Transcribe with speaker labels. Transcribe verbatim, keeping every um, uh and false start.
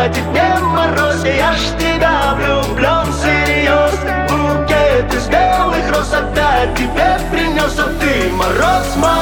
Speaker 1: хватит мне мороз. Я ж в тебя влюблен всерьез. Букет из белых роз опять тебе принес. А ты мороз, мороз.